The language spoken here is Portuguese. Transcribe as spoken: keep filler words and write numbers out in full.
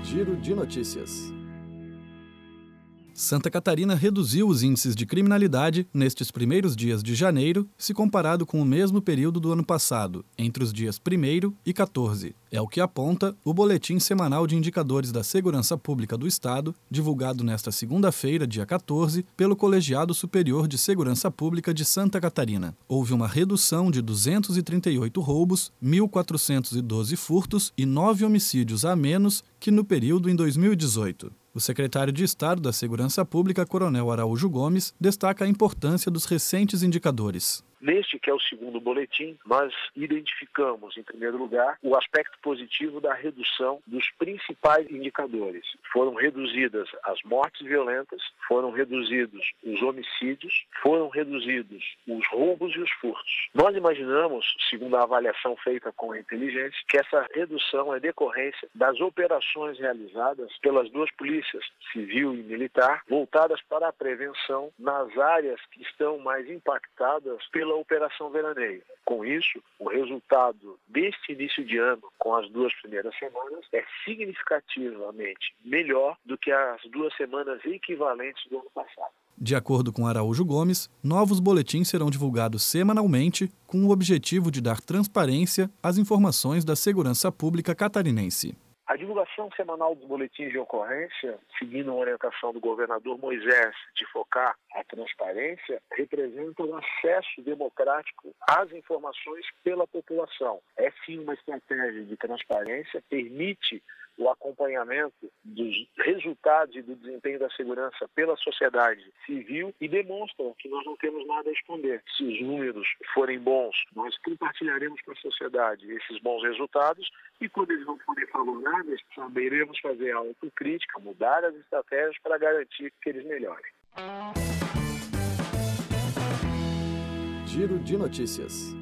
Giro de notícias. Santa Catarina reduziu os índices de criminalidade nestes primeiros dias de janeiro, se comparado com o mesmo período do ano passado, entre os dias primeiro e quatorze. É o que aponta o Boletim Semanal de Indicadores da Segurança Pública do Estado, divulgado nesta segunda-feira, dia quatorze, pelo Colegiado Superior de Segurança Pública de Santa Catarina. Houve uma redução de duzentos e trinta e oito roubos, mil quatrocentos e doze furtos e nove homicídios a menos que no período em dois mil e dezoito. O secretário de Estado da Segurança Pública, Coronel Araújo Gomes, destaca a importância dos recentes indicadores. Neste, que é o segundo boletim, nós identificamos, em primeiro lugar, o aspecto positivo da redução dos principais indicadores. Foram reduzidas as mortes violentas, foram reduzidos os homicídios, foram reduzidos os roubos e os furtos. Nós imaginamos, segundo a avaliação feita com a inteligência, que essa redução é decorrência das operações realizadas pelas duas polícias, civil e militar, voltadas para a prevenção nas áreas que estão mais impactadas pela pela Operação Veraneio. Com isso, o resultado deste início de ano, com as duas primeiras semanas, é significativamente melhor do que as duas semanas equivalentes do ano passado. De acordo com Araújo Gomes, novos boletins serão divulgados semanalmente com o objetivo de dar transparência às informações da segurança pública catarinense. A divulgação semanal dos boletins de ocorrência, seguindo a orientação do governador Moisés de focar a transparência, representa um acesso democrático às informações pela população. É sim uma estratégia de transparência, permite o acompanhamento dos resultados e do desempenho da segurança pela sociedade civil e demonstra que nós não temos nada a esconder. Se os números forem bons, nós compartilharemos com a sociedade esses bons resultados e quando eles não forem favoráveis, saberemos fazer a autocrítica, mudar as estratégias para garantir que eles melhorem. Giro de notícias.